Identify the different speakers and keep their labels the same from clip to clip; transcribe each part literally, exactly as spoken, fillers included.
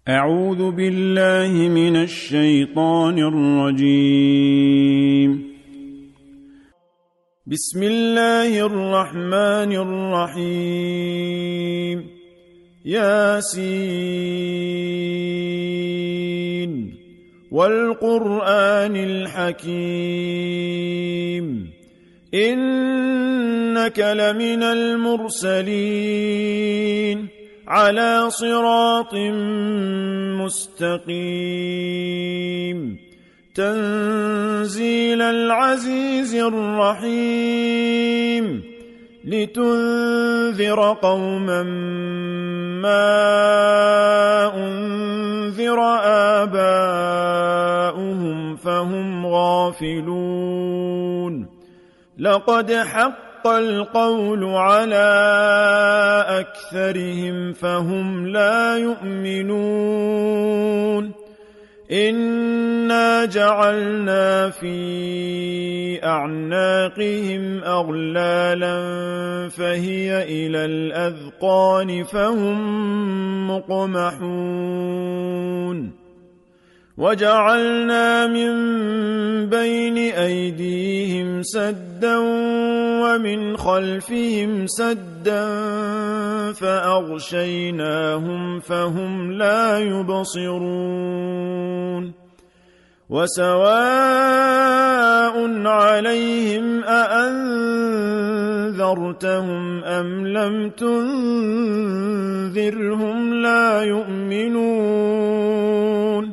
Speaker 1: أعوذ بالله من الشيطان الرجيم. بسم الله الرحمن الرحيم. ياسين والقرآن الحكيم إنك لمن المرسلين على صراط مستقيم تنزيل العزيز الرحيم لتنذر قوما ما أنذر آباؤهم فهم غافلون. لقد حق القول على أكثرهم فهم لا يؤمنون. إنا جعلنا في أعناقهم أغلالا فهي إلى الأذقان فهم مقمحون. وجعلنا من بين أيديهم سدا ومن خلفهم سدا فأغشيناهم فهم لا يبصرون. وسواء عليهم أأنذرتهم أم لم تنذرهم لا يؤمنون.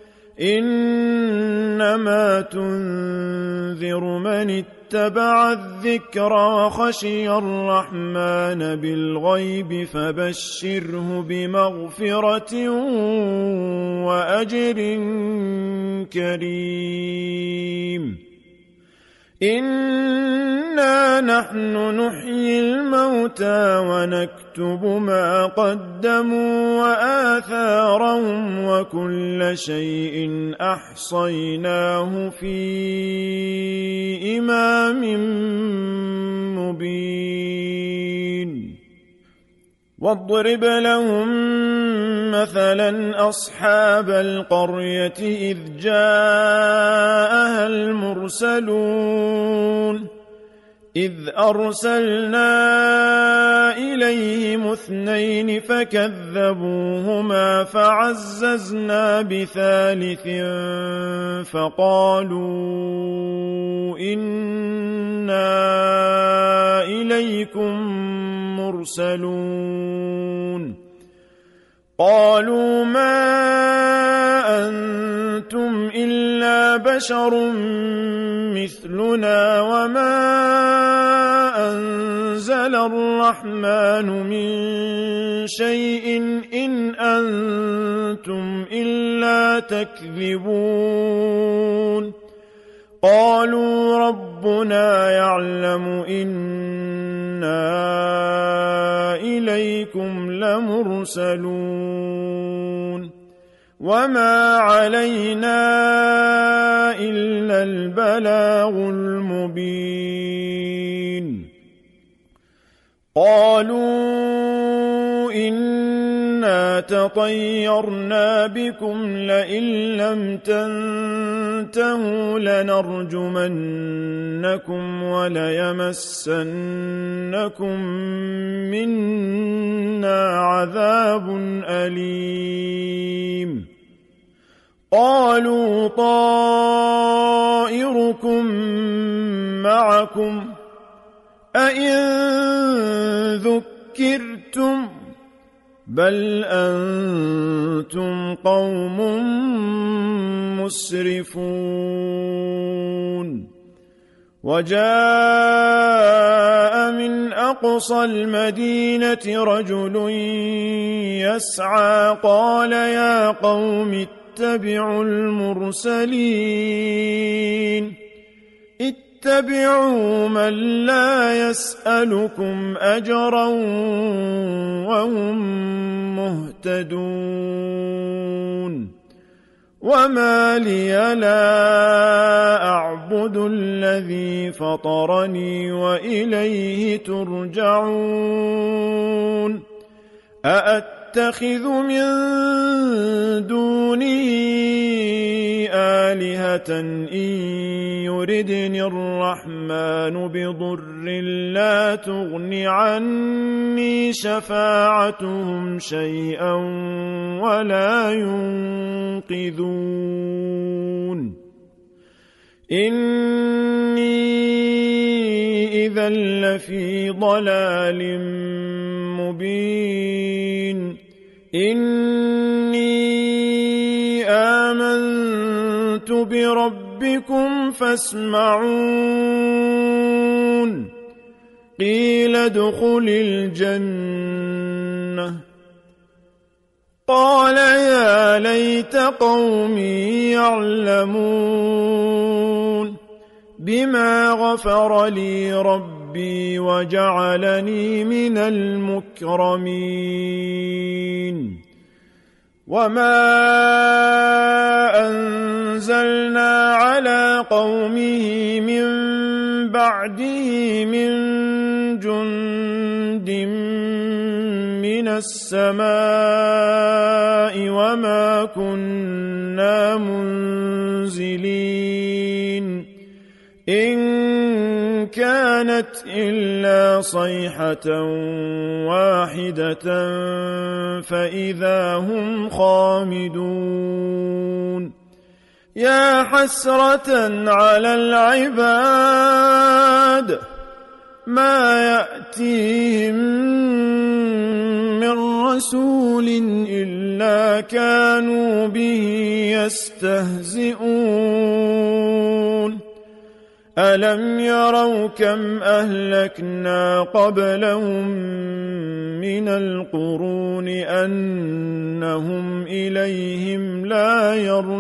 Speaker 1: إنما تنذر من اتبع الذكر وخشي الرحمن بالغيب فبشره بمغفرة وأجر كريم. إنا نحن نحيي الموتى ونكتب ما قدموا وآثارهم وكل شيء أحصيناه في إمام مبين. واضرب لهم مثلا أصحاب القرية إذ جاءها المرسلون إذ أرسلنا إليهم اثنين فكذبوهما فعززنا بثالث فقالوا إنا إليكم مرسلون. قالوا ما أنتم إلا بشر مثلنا وما أنزل الرحمن من شيء إن أنتم إلا تكذبون. قالوا ربنا يعلم إنا إليكم لمرسلون وما علينا إلا البلاغ المبين. قالوا إنا تطيرنا بكم لئن لم تنتهوا لنرجمنكم وليمسنكم منا عذاب أليم. قالوا طائركم معكم أئن ذكرتم بل أنتم قوم مسرفون. وجاء من أقصى المدينة رجل يسعى قال يا قوم اتبعوا المرسلين اتبعوا من لا يسألكم أجرا وهم مهتدون. وما لي لا أعبد الذي فطرني وإليه ترجعون. أأتبع أتخذ من دونه آلهة إن يردني الرحمن بضر لا تغن عني شفاعتهم شيئا ولا ينقذون إني إذا لفي ضلال مبين إني آمنت بربكم فاسمعون قيل ادخل الجنة قال يا ليت قومي يعلمون بما غفر لي ربي وجعلني من المكرمين وما أنزلنا على قومه من بعده من جند من السماء وما كنا منزلين إن كانت إلا صيحة واحدة فإذا هم خامدون يا حسرة على العباد ما يأتيهم من رسول إلا كانوا به يستهزئون ألم يروا كم أهلكنا قبلهم من القرون أنهم إليهم لا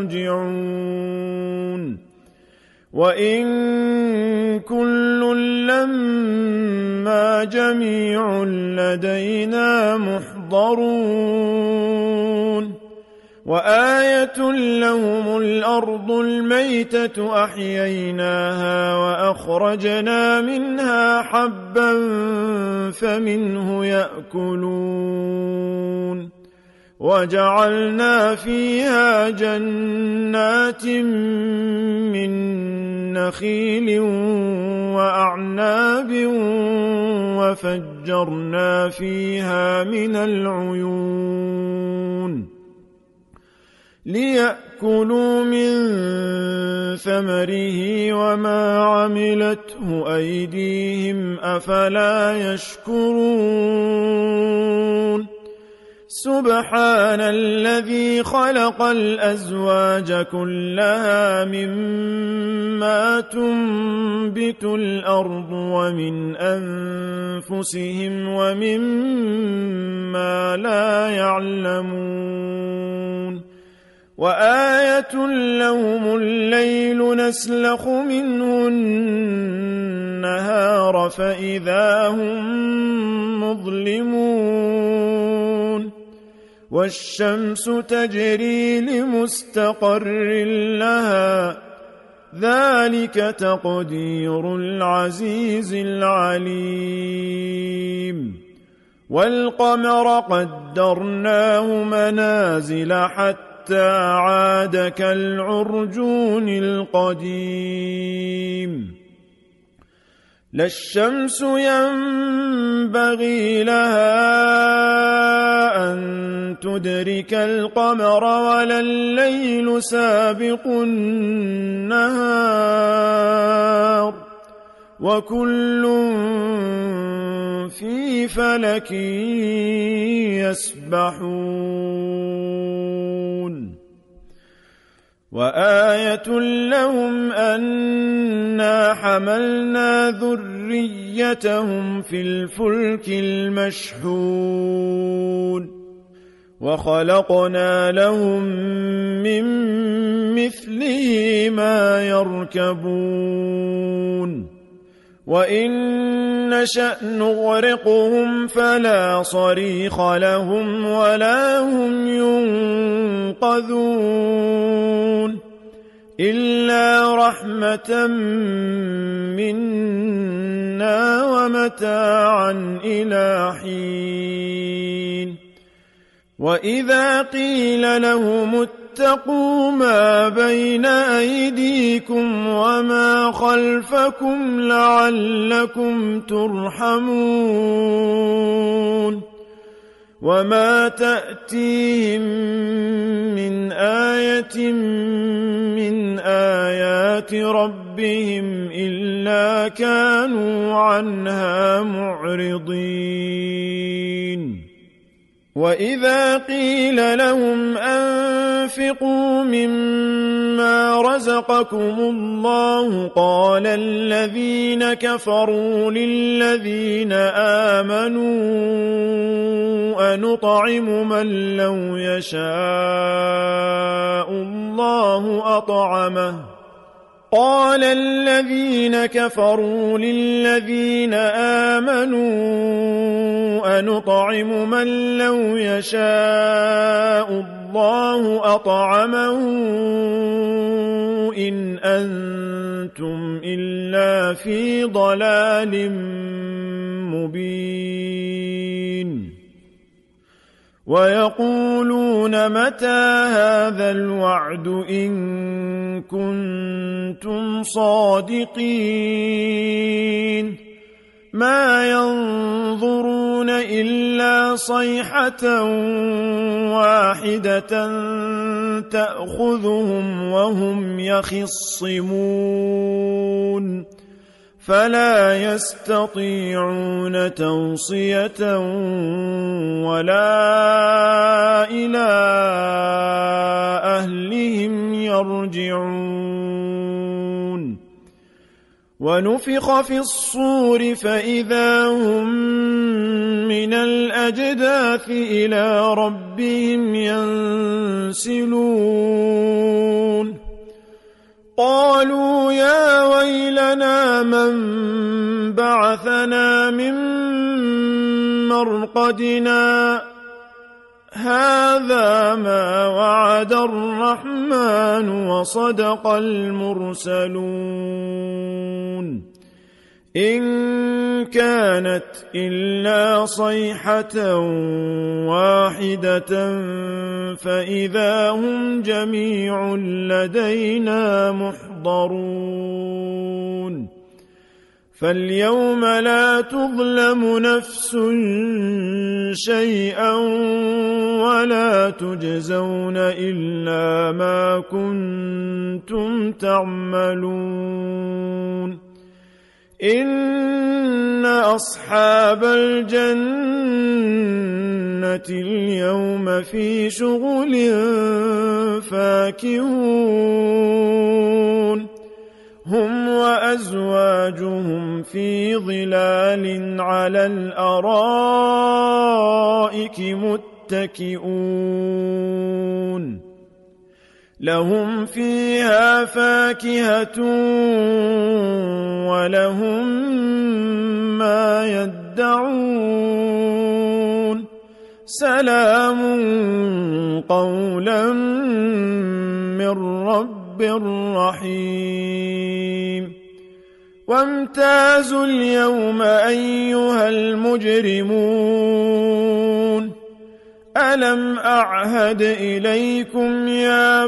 Speaker 1: يرجعون وإن كل لما جميع لدينا محضرون وآية لهم الأرض الميتة أحييناها وأخرجنا منها حبا فمنه يأكلون وجعلنا فيها جنات من نخيل وأعناب وفجرنا فيها من العيون ليأكلوا من ثمره وما عملته أيديهم أفلا يشكرون سبحان الذي خلق الأزواج كلها مما تنبت الأرض ومن أنفسهم ومما لا يعلمون وآية لهم الليل نسلخ منه النهار فإذا هم مظلمون والشمس تجري لمستقر لها ذلك تقدير العزيز العليم والقمر قدرناه منازل حتى عاد كالعرجون القديم لا الشمس ينبغي لها أن تدرك القمر ولا الليل سابق النهار وكل في فلك يسبحون وآية لهم أنا حملنا ذريتهم في الفلك المشحون وخلقنا لهم من مثله ما يركبون وإن نشأ نغرقهم فلا صريخ لهم ولا هم ينقذون إلا رحمة منا ومتاعا إلى حين وإذا قيل لهم اتقوا ما بين أيديكم وما خلفكم لعلكم ترحمون وما تأتيهم من آية من آيات ربهم إلا كانوا عنها معرضين وإذا قيل لهم أنفقوا مما رزقكم الله قال الذين كفروا للذين آمنوا أنطعم من لو يشاء الله أطعمه قال الذين كفروا للذين آمنوا أنطعم من لو يشاء الله أطعمه إن أنتم إلا في ضلال مبين ويقولون متى هذا الوعد إن كنتم صادقين ما ينظرون إلا صيحة واحدة تأخذهم وهم يخصمون فلا يستطيعون توصية ولا إلى أهلهم يرجعون ونفخ في الصور فإذا هم من الأجداث إلى ربهم ينسلون قالوا يا ويلنا من بعثنا من مرقدنا هذا ما وعد الرحمن وصدق المرسلون إن كانت إلا صيحة واحدة فإذا هم جميع لدينا محضرون فاليوم لا تظلم نفس شيئا ولا تجزون إلا ما كنتم تعملون إن أصحاب الجنة اليوم في شغل فاكهون هم وأزواجهم في ظلال على الأرائك متكئون لهم فيها فاكهة ولهم ما يدعون سلام قولا من رب رحيم وامتازوا اليوم أيها المجرمون ألم أعهد إليكم يا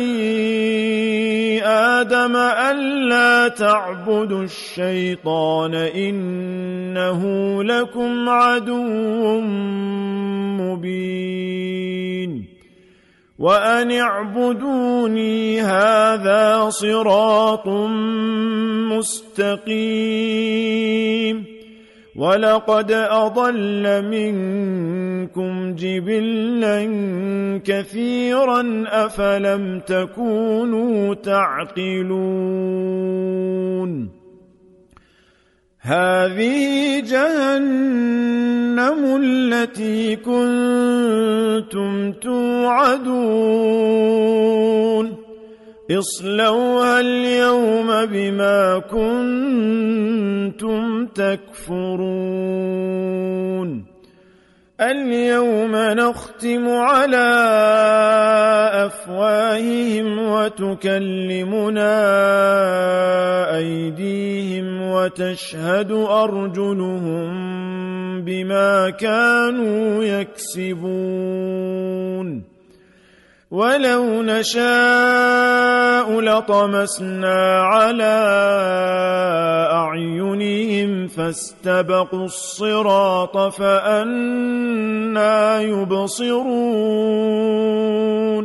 Speaker 1: بني آدم ألا تعبدوا الشيطان إنه لكم عدو مبين وأن اعبدوني هذا صراط مستقيم ولقد أضل منكم جبلا كثيرا أفلم تكونوا تعقلون هذه جهنم التي كنتم توعدون اصلوها اليوم بما كنتم تكفرون اليوم نختم على أفواههم وتكلمنا أيديهم وتشهد أرجلهم بما كانوا يكسبون ولو نشاء لطمسنا على أعينهم فاستبقوا الصراط فأنى يبصرون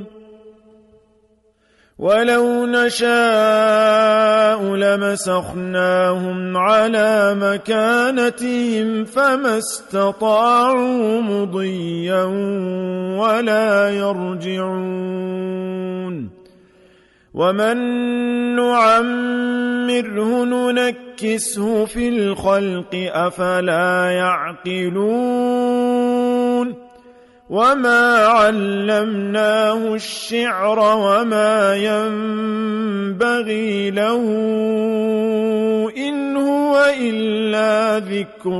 Speaker 1: ولو نشاء لمسخناهم على مكانتهم فما استطاعوا مضيا ولا يرجعون ومن نعمره ننكسه في الخلق أفلا يعقلون وما علمناه الشعر وما ينبغي له إن هو إلا ذكر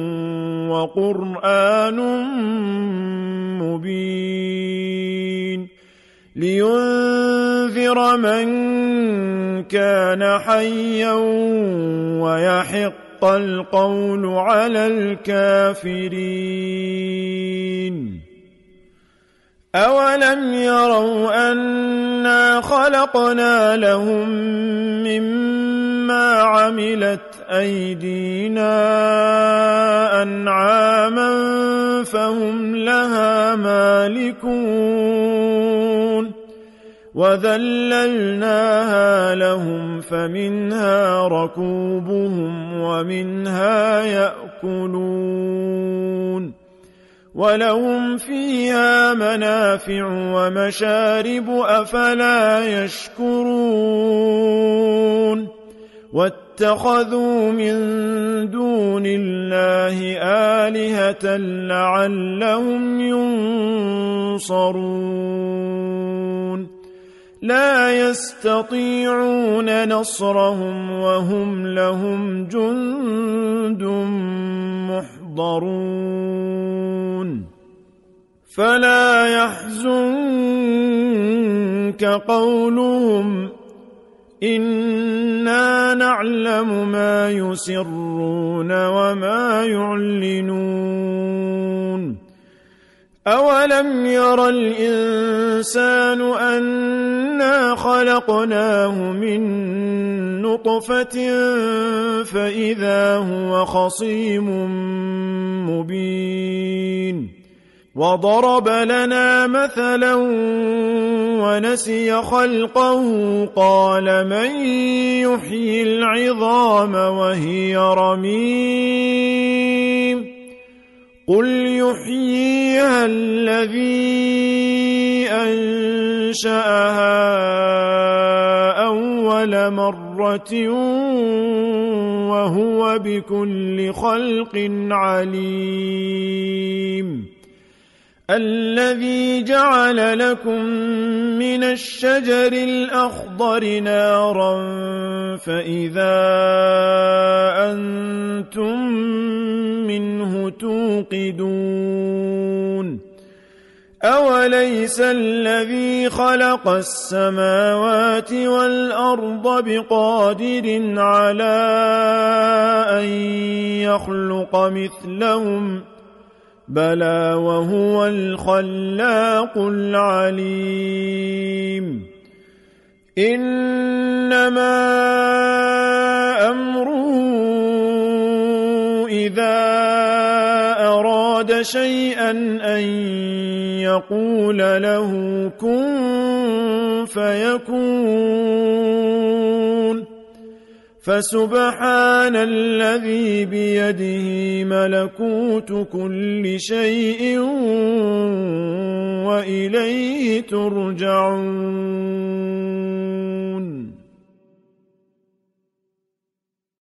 Speaker 1: وقرآن مبين لينذر من كان حيا ويحق القول على الكافرين أولم يروا أنا خلقنا لهم مما عملت أيدينا أنعاما فهم لها مالكون وذللناها لهم فمنها ركوبهم ومنها يأكلون ولهم فيها منافع ومشارب أفلا يشكرون واتخذوا من دون الله آلهة لعلهم ينصرون لا يستطيعون نصرهم وهم لهم جند محضرون فلا يحزنك قولهم إنا نعلم ما يسرون وما يعلنون أولم ير الإنسان أنا خلقناه من نطفة فإذا هو خصيم مبين وضرب لنا مثلا ونسي خلقه قال من يحيي العظام وهي رميم قل يحييها الذي أنشأها أول مرة وهو بكل خلق عليم الذي جعل لكم من الشجر الأخضر نارا فإذا أنتم منه توقدون أوليس الذي خلق السماوات والأرض بقادر على أن يخلق مثلهم بلى وهو الخلاق العليم إنما أمره إذا أراد شيئا أن يقول له كن فيكون فسبحان الذي بيده ملكوت كل شيء وإليه ترجعون